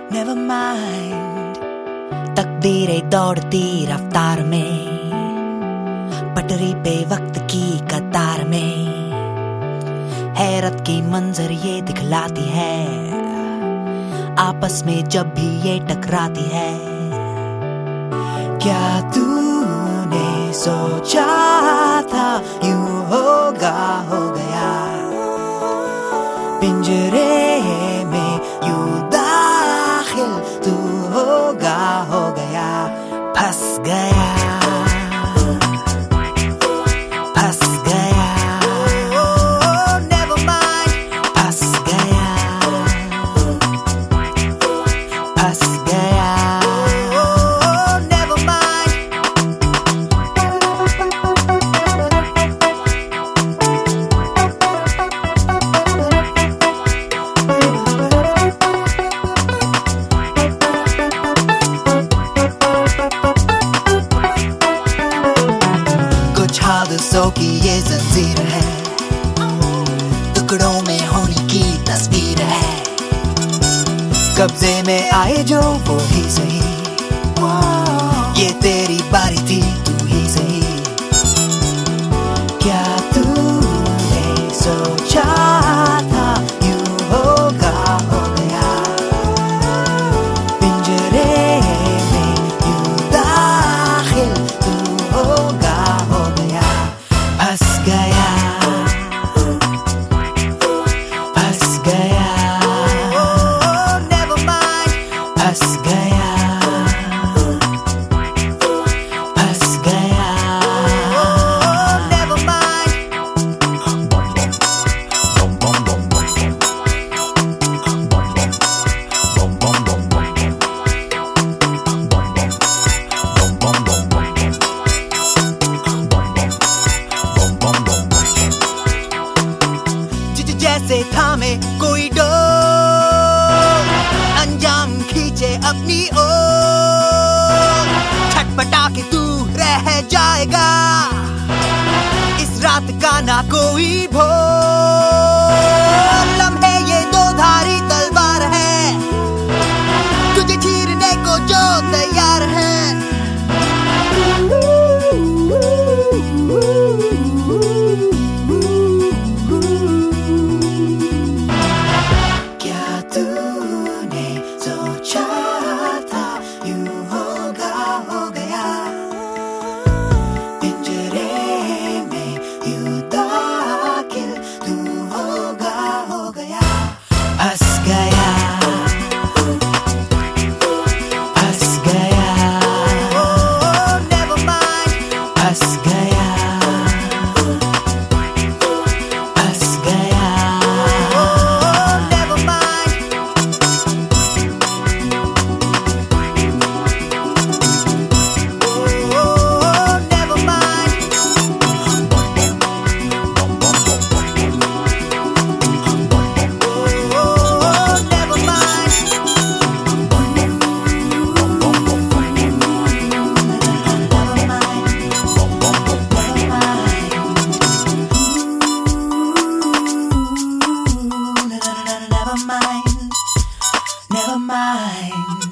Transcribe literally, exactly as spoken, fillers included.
never mind। तकदीरें दौड़ती रफ्तार में, पटरी पे वक्त की कतार में, हैरत की मंजर ये दिखलाती है आपस में जब भी ये टकराती है। क्या तूने सोचा था यूं होगा हो गया, पिंजरे में यूं दाखिल तू होगा हो गया। फंस गया फंस गया oh, never mind। फंस गया फंस गया oh, never mind। कुछ हादसों की ये जंजीर है, टुकड़ों में होने की तस्वीर है, कब्जे में आए जो वो ही सही, ये तेरी बारी थी तू ही सही। क्या तूने सोचा था यूं होगा हो गया, पिंजरे में यूं दाखिल तू होगा हो गया। फंस गया फंस गया oh, never mind। फंस गया फंस गया oh, never mind। जैसे थामे कोई डोर, अंजाम खींचे अपनी ओर, छटपटा के तू रह जाएगा इस रात का ना कोई भोर। लम्हे ये दो धारी तलवार है, तुझे चीरने को जो तैयार है। तूने सोचा था यूं होगा हो गया, पिंजरे में यूं दाखिल तू होगा हो गया। फंस गया फंस गया oh, never mind। फंस गया फंस गया oh, never mind। Never mind, never mind।